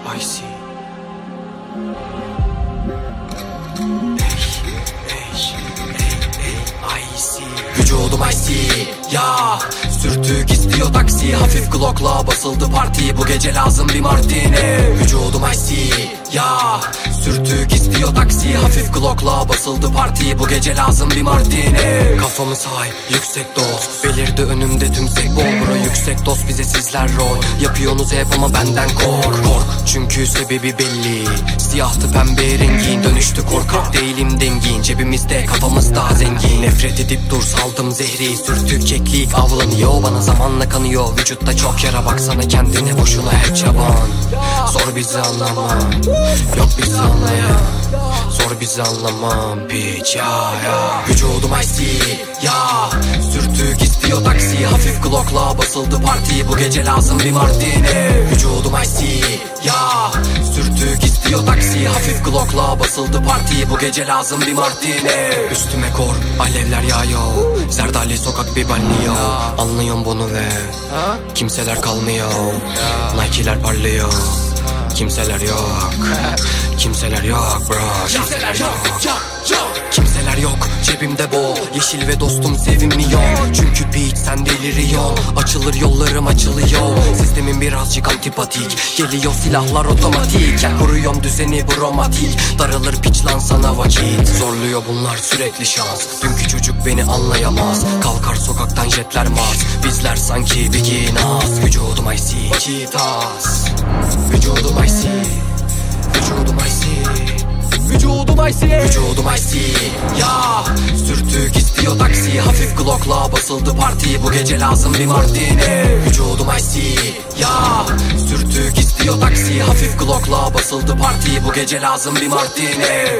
Icy. Vücudum icy ya, sürtük istiyor taksi. Hafif Glock'la basıldı parti, bu gece lazım bir martini. Vücudum icy ya, sürtük istiyor taksi. Hafif Glock'la basıldı parti, bu gece lazım bir martini. Kafamı say, yüksek doz, belirdi önümde tüm sekbol. Bro yüksek doz, bize sizler rol yapıyorsunuz hep ama benden kork. Çünkü sebebi belli, siyahtı pembe rengin, dönüştü korkak değilim dengin. Cebimizde kafamızda zengin, nefret edip dur saldım zehri. Sürtük keklik avlanıyor, bana zamanla kanıyor. Vücutta çok yara, baksana kendine, boşuna hep çaban. Zor bizi anlamam, yok bizi anlayan. Zor bizi anlamam piç ya. Vücudum icy ya, sürtük istiyor taksi. Hafif Glock'la basıldı parti, bu gece lazım bir martini. Vücudum icy ya, sürtük istiyor taksi. Hafif Glock'la basıldı parti, bu gece lazım bir martini. Üstüme kor, alevler yağıyor. Zerdali sokak bir banlıyor. Anlıyorum bunu ve kimseler kalmıyor. Nike'ler parlıyor, kimseler yok. Kimseler yok bro, kimseler yok. Kimseler yok, cebimde bol yeşil ve dostum sevimliyor. Çünkü beat sen deliriyor, açılır yollarım açılıyor. Sistemin birazcık antipatik, geliyor silahlar otomatik. Kuruyorum düzeni bromatik, daralır piç lan sana vakit. Zorluyor bunlar sürekli şans, dünkü çocuk beni anlayamaz. Kalkar sokaktan jetler maz, bizler sanki beginners. Vücudum icy, cheetahs. Vücudum icy, vücudum icy. Vücudum icy, vücudum icy ya, sürtük istiyor taksi. Hafif Glock'la basıldı parti, bu gece lazım bir martini. Vücudum icy ya, sürtük istiyor taksi. Hafif Glock'la basıldı parti, bu gece lazım bir martini.